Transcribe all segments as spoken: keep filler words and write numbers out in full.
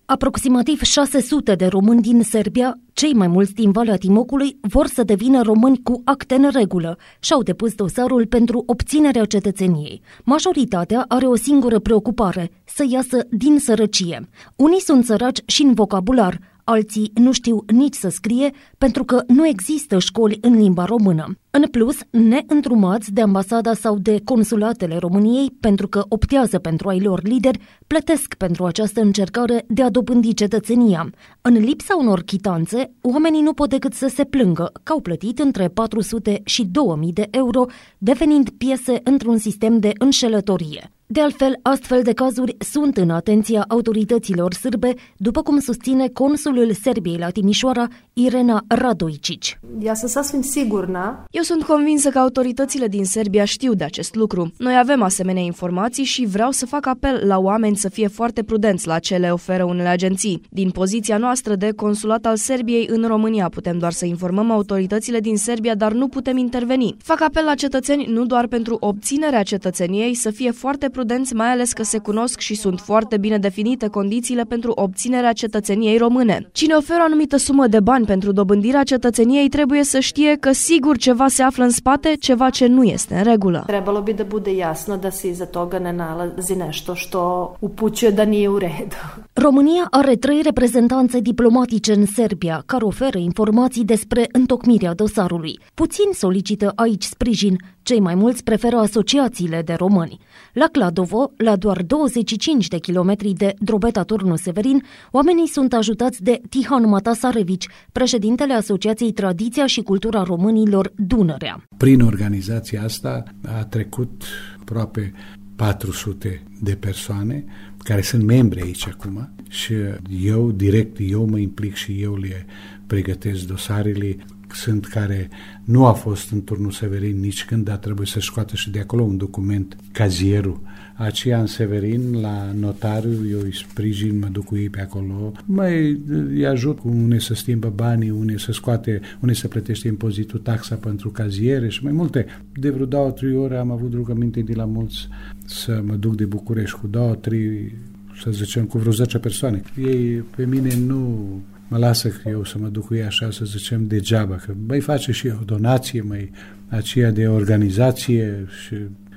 Aproximativ șase sute de români din Serbia, cei mai mulți din Valea Timocului, vor să devină români cu acte în regulă și au depus dosarul pentru obținerea cetățeniei. Majoritatea are o singură preocupare, să iasă din sărăcie. Unii sunt săraci și în vocabular, alții nu știu nici să scrie pentru că nu există școli în limba română. În plus, neîndrumați de ambasada sau de consulatele României pentru că optează pentru ai lor lideri, plătesc pentru această încercare de a dobândi cetățenia. În lipsa unor chitanțe, oamenii nu pot decât să se plângă că au plătit între patru sute și două mii de euro, devenind piese într-un sistem de înșelătorie. De altfel, astfel de cazuri sunt în atenția autorităților sârbe, după cum susține consulul Serbiei la Timișoara, Irena Radojcic. Ja sam sasvim sigurna. Eu sunt convinsă că autoritățile din Serbia știu de acest lucru. Noi avem asemenea informații și vreau să fac apel la oameni să fie foarte prudenți la ce le oferă unele agenții. Din poziția noastră de consulat al Serbiei în România putem doar să informăm autoritățile din Serbia, dar nu putem interveni. Fac apel la cetățeni nu doar pentru obținerea cetățeniei, să fie foarte prudenți, mai ales că se cunosc și sunt foarte bine definite condițiile pentru obținerea cetățeniei române. Cine oferă o anumită sumă de bani pentru dobândirea cetățeniei trebuie să știe că sigur ceva se află în spate, ceva ce nu este în regulă. Trebalo bi da bude jasno da se iza toga ne nalazi nešto što upućuje da nije u redu. România are trei reprezentanțe diplomatice în Serbia care oferă informații despre întocmirea dosarului. Puțini solicită aici sprijin, cei mai mulți preferă asociațiile de români. La Kladovo, la doar douăzeci și cinci de kilometri de Drobeta Turnu Severin, oamenii sunt ajutați de Tihan Matasarevici, președintele Asociației Tradiția și Cultura Românilor Dunărea. Prin organizația asta a trecut aproape patru sute de persoane care sunt membri aici acum și eu direct, eu mă implic și eu le pregătesc dosarele. Sunt care nu a fost în Turnul Severin nici când, dar trebuie să scoată și de acolo un document, cazierul. Aceea în Severin, la notariu, eu îi sprijin, mă duc cu ei pe acolo, mai îi ajut cu unde să schimbă banii, unde să scoate, unde să plătește impozitul, taxa pentru caziere și mai multe. De vreo două, trei ore am avut rugăminte de la mulți să mă duc de București cu două, trei, să zicem, cu vreo zece persoane. Ei pe mine nu mă lasă eu să mă duc cu ei așa, să zicem, degeaba, că mai face și o donație, mai aceea de organizație și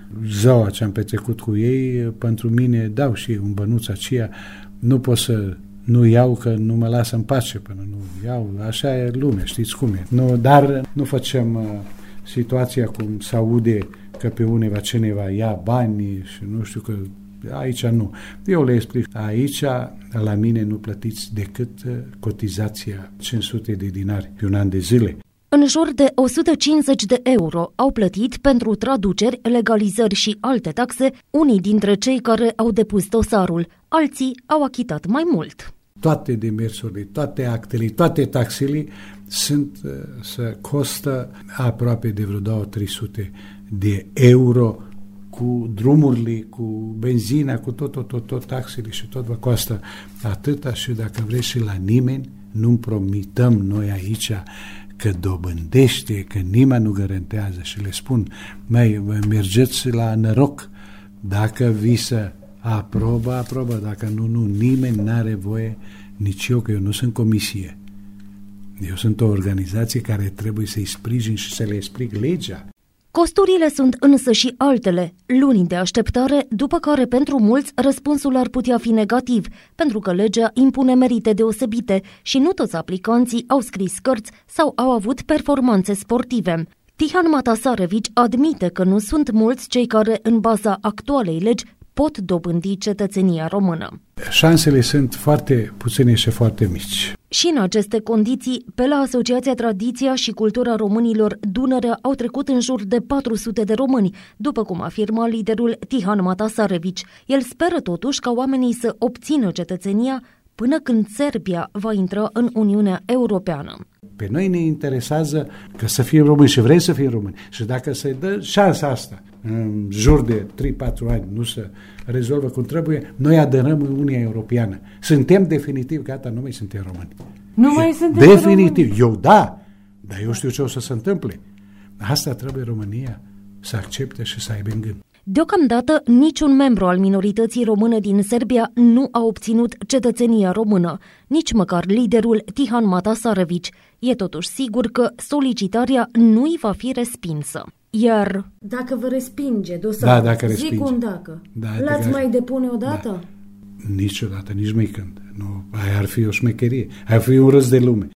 ziua ce am petrecut cu ei, pentru mine dau și un bănuț aceea, nu pot să nu iau că nu mă lasă în pace până nu iau, așa e lumea, știți cum e. Nu, dar nu facem uh, situația cum se aude că pe uneva cineva ia bani și nu știu că aici nu. Eu le explic. Aici, la mine, nu plătiți decât cotizația cinci sute de dinari pe un an de zile. În jur de o sută cincizeci de euro au plătit pentru traduceri, legalizări și alte taxe unii dintre cei care au depus dosarul. Alții au achitat mai mult. Toate demersurile, toate actele, toate taxele sunt, să costă aproape de vreo două trei sute de euro cu drumurile, cu benzina, cu tot, tot, tot, tot taxele și tot vă costă atâta și dacă vreți și la nimeni, nu promităm noi aici că dobândește, că nimeni nu garantează și le spun, mai mergeți la noroc, dacă vi se aprobă, aprobă, dacă nu, nu, nimeni n-are voie, nici eu, că eu nu sunt comisie. Eu sunt o organizație care trebuie să-i sprijin și să le explic legea. Costurile sunt însă și altele, luni de așteptare, după care pentru mulți răspunsul ar putea fi negativ, pentru că legea impune merite deosebite și nu toți aplicanții au scris cărți sau au avut performanțe sportive. Tihan Matasarevici admite că nu sunt mulți cei care, în baza actualei legi, pot dobândi cetățenia română. Șansele sunt foarte puține și foarte mici. Și în aceste condiții, pe la Asociația Tradiția și Cultura Românilor Dunărea au trecut în jur de patru sute de români, după cum afirma liderul Tihan Matasarevici. El speră totuși ca oamenii să obțină cetățenia până când Serbia va intra în Uniunea Europeană. Pe noi ne interesează că să fim români și vrem să fim români. Și dacă se dă șansa asta, în jur de trei patru ani, nu se rezolvă cum trebuie, noi aderăm în Uniunea Europeană. Suntem definitiv, gata, nu mai suntem români. Nu mai suntem definitiv. români? Eu da, dar eu știu ce o să se întâmple. Asta trebuie România să accepte și să aibă în gând. Deocamdată, niciun membru al minorității române din Serbia nu a obținut cetățenia română, nici măcar liderul Tihan Matasarević. E totuși sigur că solicitarea nu îi va fi respinsă. Iar dacă vă respinge dosarul, da, dacă respinge. zic un dacă, da, l-ați dacă... mai depune odată? Da. Niciodată, nici mai când. Nu, aia ar fi o șmecherie, aia ar fi un râs de lume.